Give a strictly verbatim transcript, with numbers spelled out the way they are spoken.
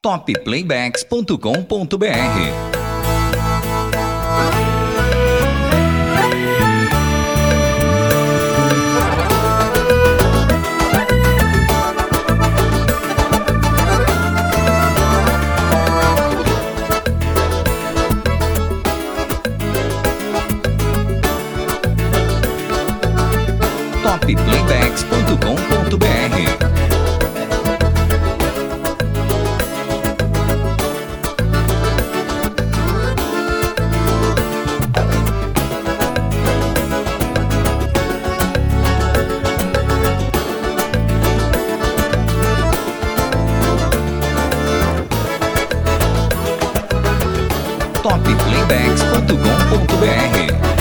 top playbacks ponto com ponto br. top playbacks ponto com ponto br. top playbacks ponto com ponto br.